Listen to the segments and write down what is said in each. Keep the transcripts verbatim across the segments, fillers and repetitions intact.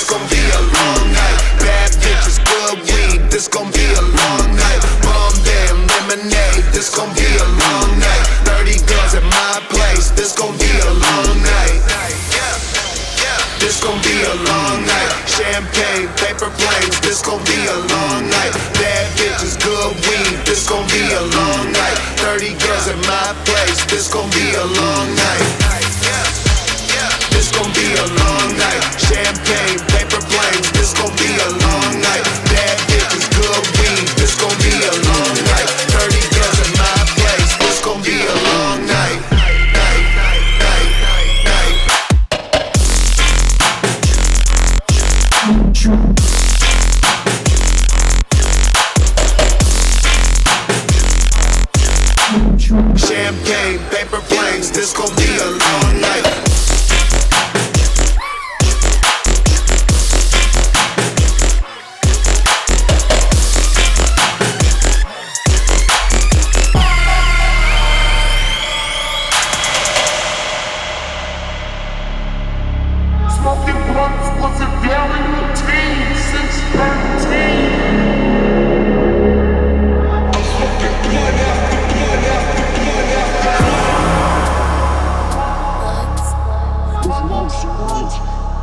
this gon' be a long night. Bad bitches, good weed, this gon' be a long night. Bomb damn lemonade, this gon' be a long night. Thirty girls at my place, this gon' be a long night. This gon' be a long night. Champagne, paper planes, this gon' be a long night. Bad bitches, good weed, this gon' be a long night. Thirty girls at my place, this gon' be a long night. This gon' be a long night. Champagne, paper planes, this gon' be a long night. Bad bitches, good weed, this gon' be a long night. Thirty girls at my place, this gon' be a long night. Champagne, paper planes, this gon' be a long night. Smoking blunts was a daily routine since thirteen. I'm smoking blunt after blunt after blunt after blunt. My mom's blunt.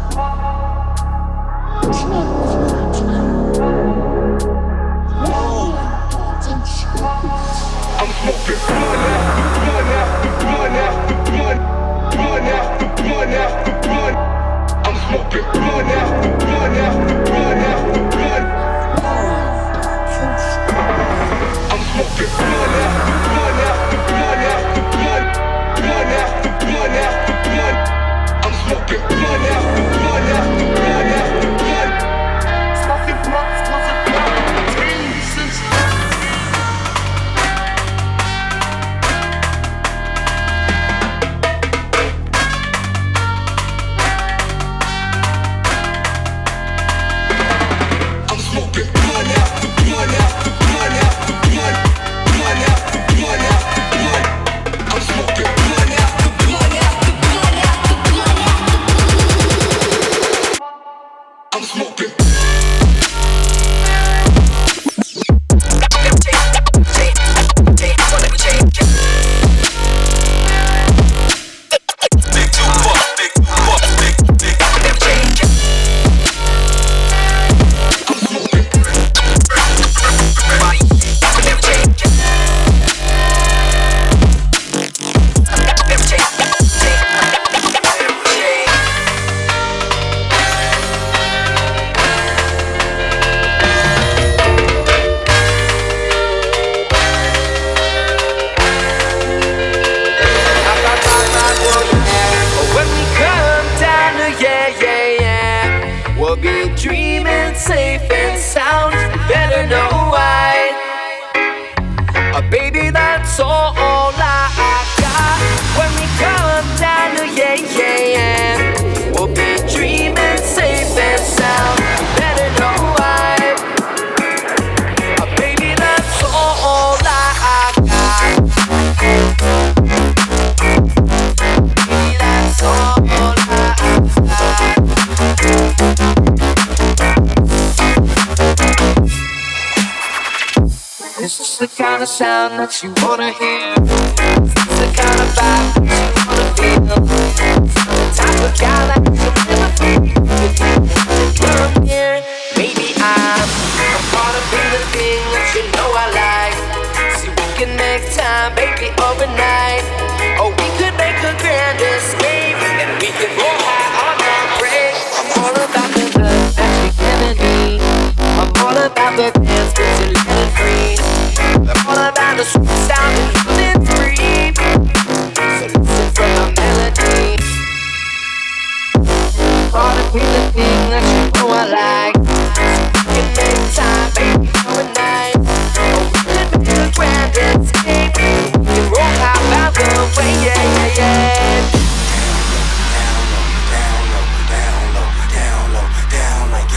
I'm smoking blunt after blunt after blunt after blunt. Blunt after blunt after blunt. I'm smoking blunt after blunt after blunt after blunt. I'm smoking blunt after blunt after blunt after blunt. Blunt after blunt after blunt. I'm smoking blunt after blunt after blunt after blunt. Smoking blunts was a routine since. The kind of sound that you wanna hear. It's the kind of vibe that you wanna feel. The type of guy that you'll never feel. You're here, maybe I'm I'm caught up in the thing that you know I like. See, we can make time, baby, overnight. Or we could make a grand escape, and we could go high on our break. I'm all about the love that you're giving me. I'm all about the dance that you're letting free. I'm all about the sweet sound and living free. So listen from my melody. Caught up in the thing that you know I like. So we can make time, baby, overnight. Or we can make a grand escape. We can roll high by the way, yeah, yeah, yeah.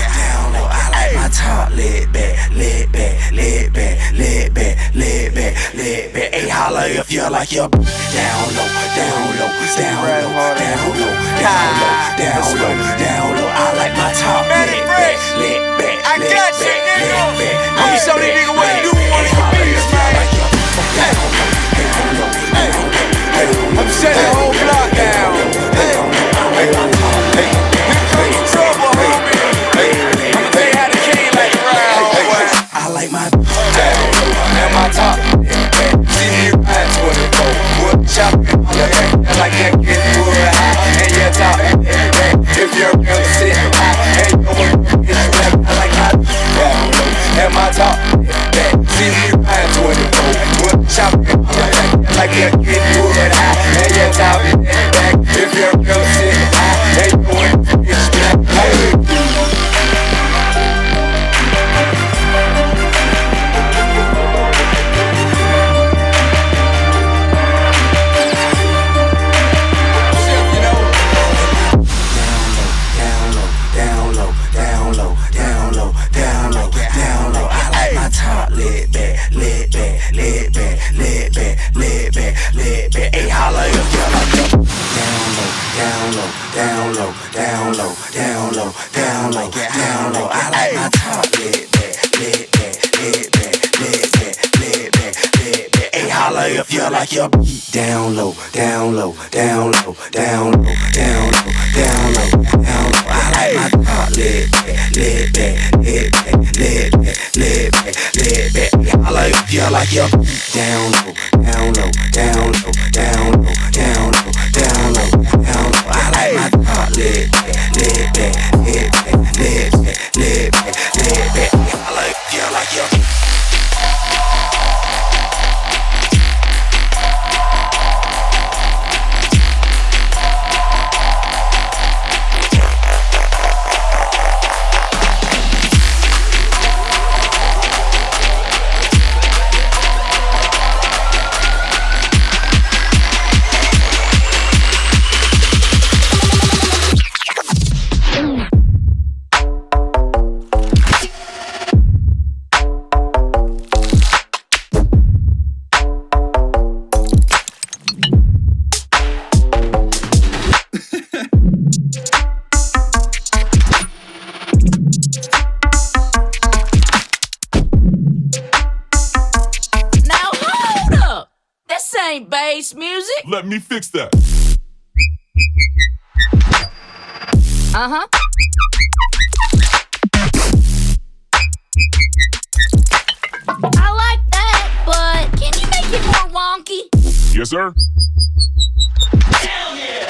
Talk, laid back, laid back, laid back, laid back, laid back. let back. Hey, holla if you like your down low, down low, down low, down low, down low, down low, down low. I like my top let back, let back, I got you, nigga. I'ma show these niggas what to do on these beats, man. Hey, hey, hey, I'm shutting the whole block down. Hey, hey, hey, here comes the trouble, homie. Hey, I'ma tell you how the king like the round. I like my down low and my top. See me ride twenty-four, wood chopping, like that get wood high, and your top. If you're real sit high, and you want to get slapped, I like my down low and my top. See me ride twenty-four, wood chopping, like that get wood high, and your top. If you're real sit high, and you want to get slapped. Your beat down low, down low, down low, down low, down low, down low, down low. I like my top lit back, lit back, lit back, lit back, lit back, lit back. I like you like your beat down low, down low, down low, down low, down low, down low, down low. I like my top lit back, lit back, lit back, lit back, lit back, lit back. I like you like your beat. Music? Let me fix that. Uh-huh. I like that, but can you make it more wonky? Yes, sir. Hell yeah!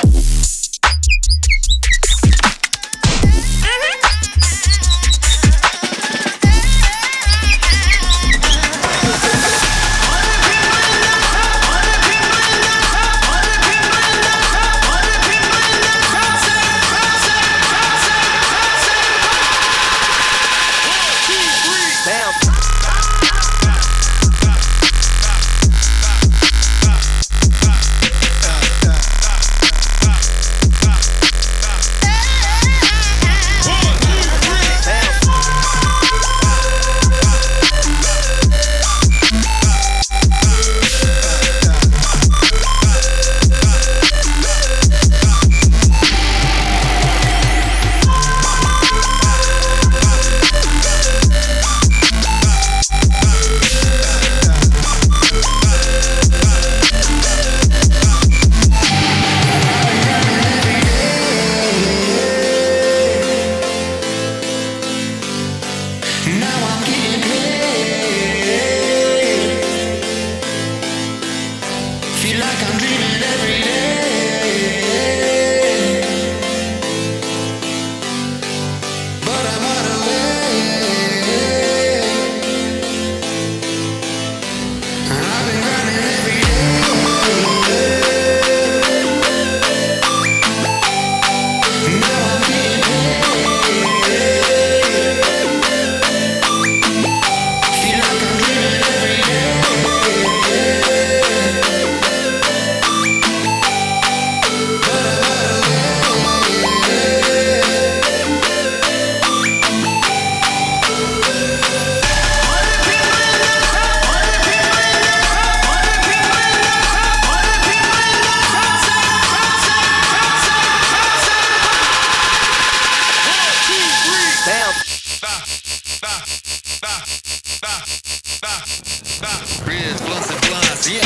Ribs, blunts and blunts, yeah.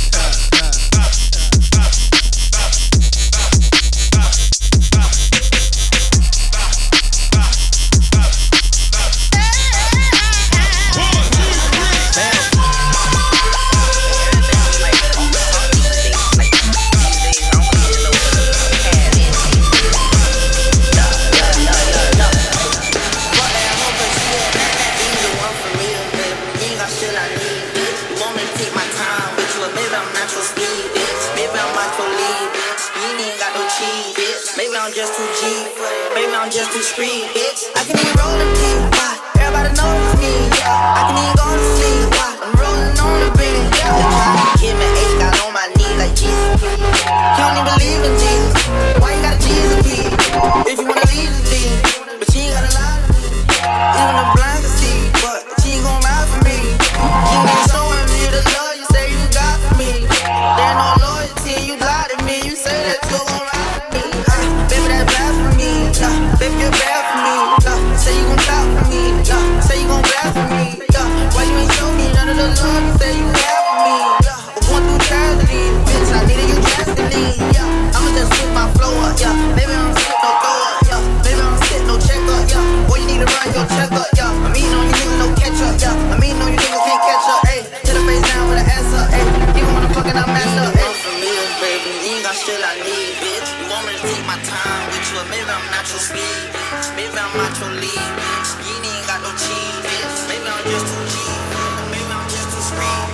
Just too G, baby, I'm just too street, bitch. I can even roll the key, why? Everybody know it's me, yeah. I can even go to sleep, why? I'm rolling on the beat, yeah. Kid me H got on my knee like Jesus. You don't even believe in Jesus. Why you gotta Jesus key? If you wanna leave, leave. But you ain't gotta lie to me. Even the blind can see, but she ain't gon' ride for me. You ain't showing me the love you say you got for me. There's no loyalty, you lie to me. You say that you gon' ride for me. Baby, that's bad for me, yeah. Baby, you're bad for me, yeah. Say you gon' stop for me, yeah. Say you gon' bad for me, yeah. Why you ain't show me none of the love you say you have for me, yeah. We're going through tragedy, bitch, I needed you drastically, yeah. I'ma just switch my flow up, yeah. Baby, I don't sit no throw up, yeah. Baby, I don't sit no check up, yeah. Boy, you need to run your check up, yeah. I'm eating on you niggas, no catch up, yeah. I'm eating on you niggas, can't catch up, ayy. Hit the face down with an ass up, ayy. Even when I'm fucking, I'm messed up, ayy. For me, baby, you ain't got shit I need, bitch. You want me to take my time with you, or maybe I'm not your speed, bitch. Maybe I'm not your lead, bitch. You ain't got no cheese, bitch. Maybe I'm just too cheap, maybe I'm just too street,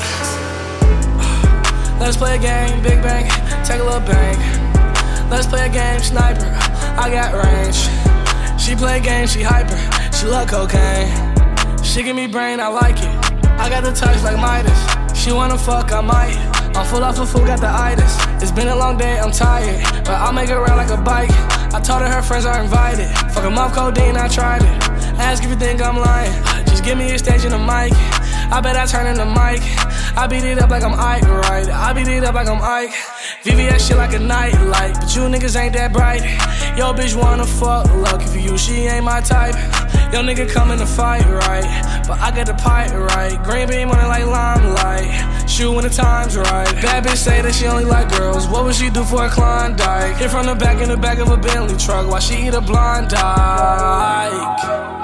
bitch. Let's play a game, big bang, take a little bang. Let's play a game, sniper, I got range. She play a game, she hyper, she love cocaine. She give me brain, I like it. I got the touch like Midas. She wanna fuck, I might. I'm full off of food, got the itis. It's been a long day, I'm tired, but I'll make it round like a bike. I told her her friends are invited. Fuck 'em off codeine, I tried it. Ask if you think I'm lying. Just give me a stage and a mic. I bet I turn into Mike. I beat it up like I'm Ike, right? I beat it up like I'm Ike. V V S shit like a nightlight, but you niggas ain't that bright. Yo, bitch wanna fuck, lucky for you, she ain't my type. Yo, nigga coming to fight, right? But I got the pipe, right? Green beam on it like limelight. Shoot when the time's right. Bad bitch say that she only like girls. What would she do for a Klondike? Hit from the back in the back of a Bentley truck while she eat a blind dyke.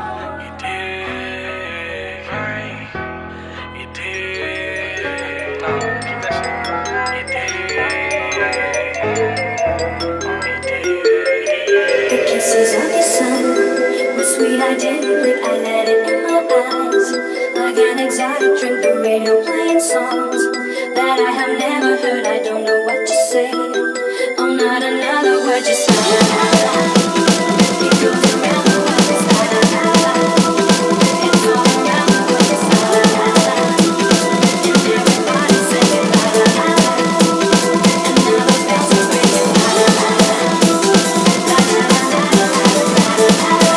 The kisses of your sun were sweet, I didn't blink, I let it in my eyes. Like an exotic drink, the radio playing songs that I have never heard, I don't know what to say. Oh, not another word, just la la la la. It goes around the world, it's la la la la. It's all around the world, it's la la la la. And everybody's saying la la la la. And now the best is ringing la la la la. La la la la la la la la la.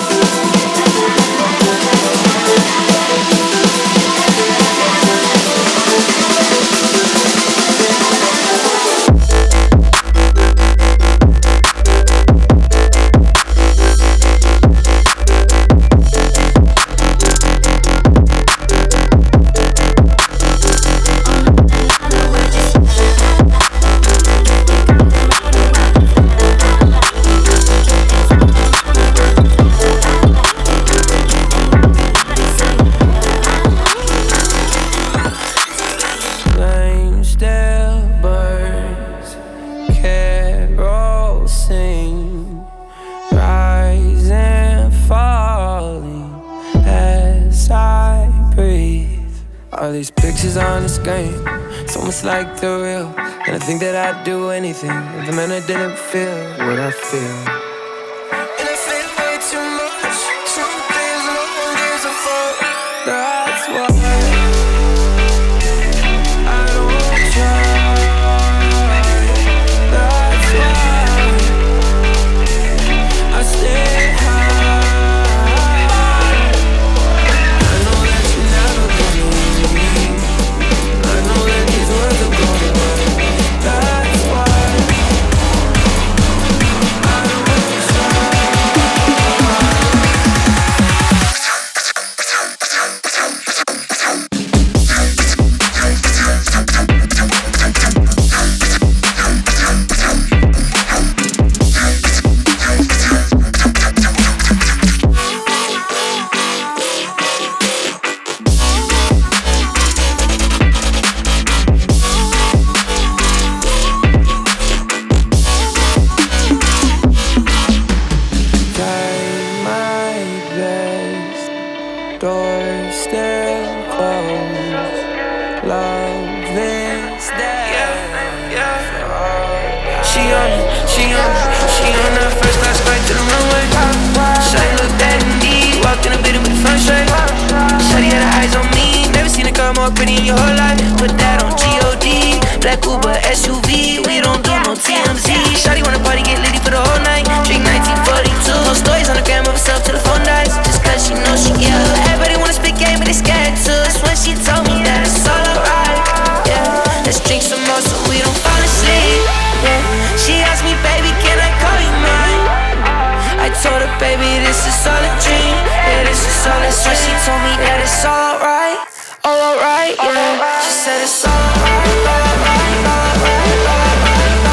All these pictures on the screen, it's almost like they're real. And I think that I'd do anything if the man I didn't feel what I feel. And I feel way too much. Truth is, no one gives a fuck. That's why I don't try. That's why I stay high. I don't your whole life, put that on G O D. Black Uber S U V, we don't do no T M Z. Shawty wanna party, get litty for the whole night. Drink nineteen forty-two. No stories on the gram of herself till the phone dies. Just cause she knows she ill. Everybody wanna spit game, but they scared to. That's when she told me that it's all alright. Yeah, let's drink some more so we don't fall asleep. Yeah, she asked me, baby, can I call you mine? I told her, baby, this is all a dream. Yeah, this is all. That's when she told me that it's alright. Oh, alright, yeah. She said it's alright, alright, alright, alright,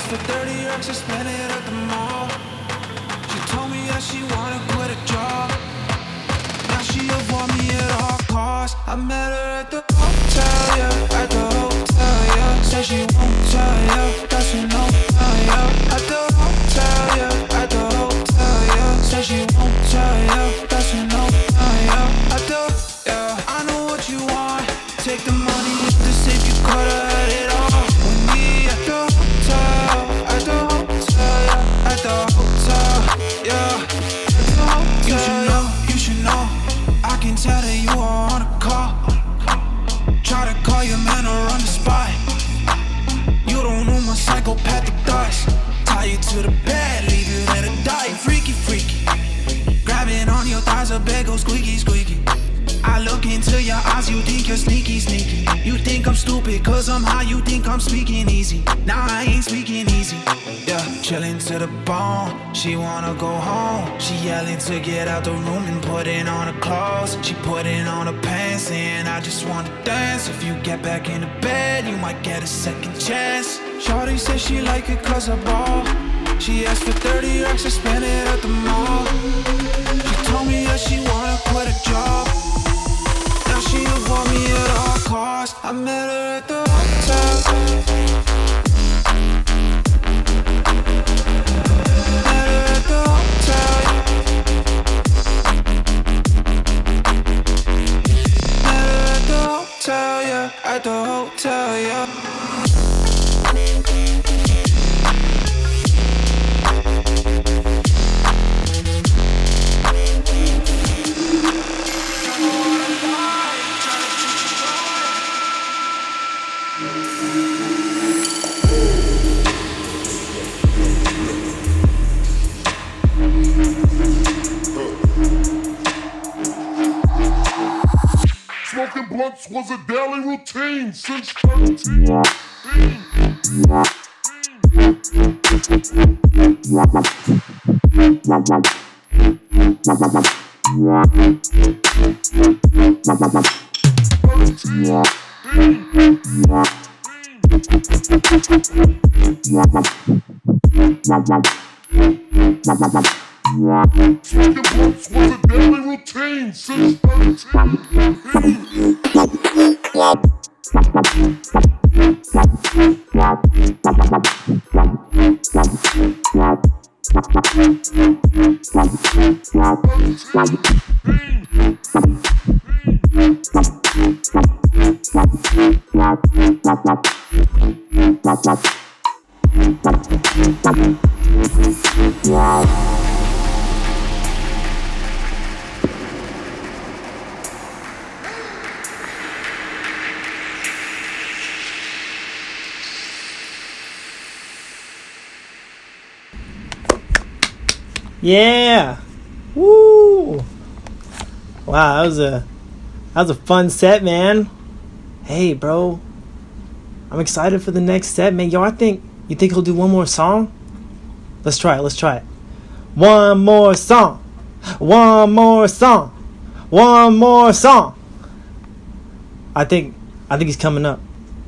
asked for thirty racks, I spent it at the mall. She told me that she wanna quit a job. Now she avoid me at all costs. I met her at the hotel, yeah, at the hotel, yeah. Said she won't tell ya, that she no tell ya. At the hotel, yeah, at the hotel, yeah. Said she won't tell ya, that she no tell ya. At the, yeah, I know what you want. Take the money just to see if you coulda had it all. With me at the hotel, at the hotel, yeah, at the hotel, yeah. At the hotel, you should know, you should know. I can tell that you are on a call. Try to call your man or on the spot. You don't know my psychopathic thoughts. Tie you to the bed, leave you there to die. Freaky, freaky. Grabbing on your thighs, a bed goes squeaky, squeaky. I look into your eyes, you think you're sneaky, sneaky. You think I'm stupid, cause I'm high, you think I'm speaking easy. Nah, I ain't speaking easy. Yeah, chillin' to the bone, she wanna go home. She yelling to get out the room and putting on her clothes. She putting on her pants, saying I just wanna dance. If you get back in the bed, you might get a second chance. Shawty said she like it cause I ball. She asked for thirty racks, I spent it at the mall. She told me that she wanna quit a job. Now she avoid me at all costs. I met her at the hotel. Met her at the hotel. Met her at the hotel, yeah. At the hotel, yeah. Smoking blunts was a daily routine since thirteen. Smoking blunts was a daily routine since thirteen. Yeah. Woo. Wow, that was a that was a fun set, man. Hey, bro. I'm excited for the next set, man. Yo, I think you think he'll do one more song? Let's try it. Let's try it. One more song. One more song. One more song. I think I think he's coming up.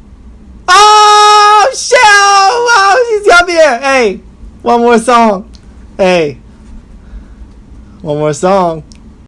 Oh shit! Oh, he's up here. Hey, one more song. Hey. One more song.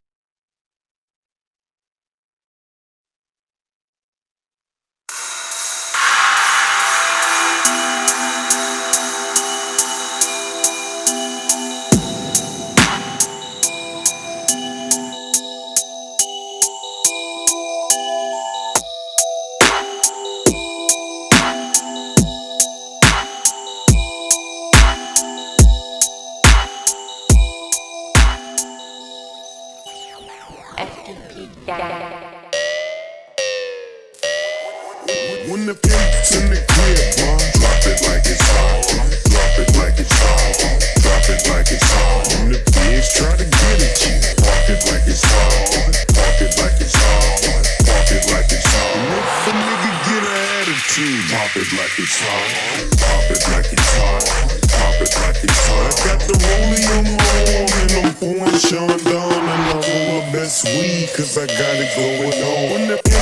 When the pimp's in the crib, boy, drop it like it's hot. Drop it like it's hot. Drop it like it's hot. When the bitch try to get at you, park it like it's hot. Park it like it's hot. Park it like it's hot. And if a nigga get an attitude, pop it like it's hot. Pop it like it's hot. Pop it like it's hot. I got the rollie on my arm and I'm pouring Sean down and I roll up that weed 'cause I got it going on. When the